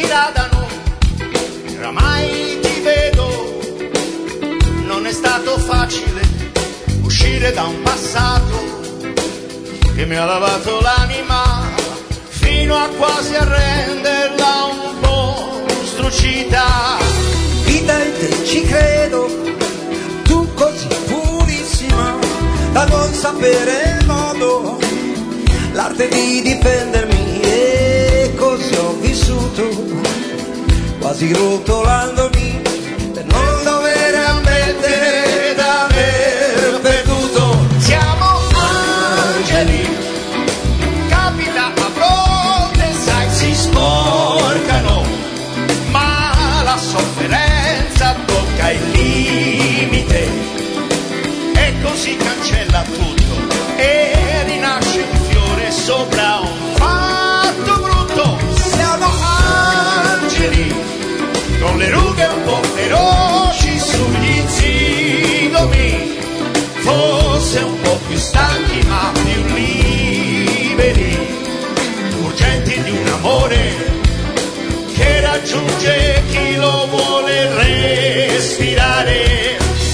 diradano, oramai ti vedo, non è stato facile uscire da un passato che mi ha lavato l'anima fino a quasi a renderla un po' strucita. Vita in te ci credo, tu così purissima, da non sapere il modo, l'arte di difendermi, e così ho vissuto, quasi rotolandomi, per non dover ammettere d'aver perduto. Siamo angeli, capita a volte, sai, si sporcano, ma la sofferenza tocca il limite e così cancella tutto e rinasce un fiore sopra un fatto brutto. Siamo angeli con le rughe un po' feroci sugli zigomi, forse un po' più stanchi ma più liberi, urgenti di un amore che raggiunge chi lo vuole respirare.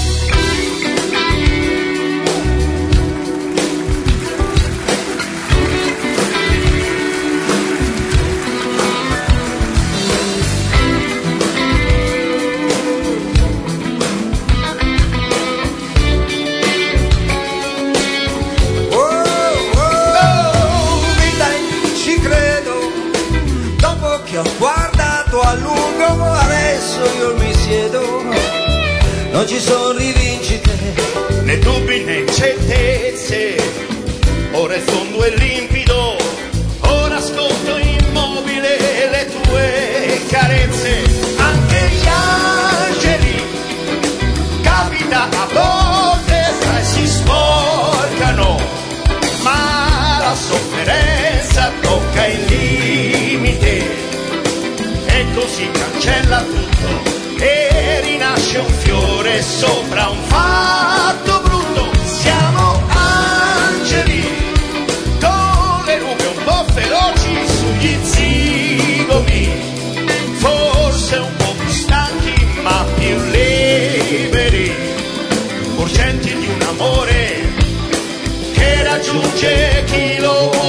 Ho guardato a lungo, adesso io mi siedo, non ci sono rivincite, né dubbi né incertezze, ora il fondo è limpido, ora ascolto immobile le tue carezze. Anche gli angeli, capita a volte, sai, si sporcano, ma la sofferenza tocca il limite e così cancella tutto e rinasce un fiore sopra un fatto brutto. Siamo angeli con le rughe un po' feroci sugli zigomi, forse un po' più stanchi ma più liberi, urgenti di un amore che raggiunge chi lo vuole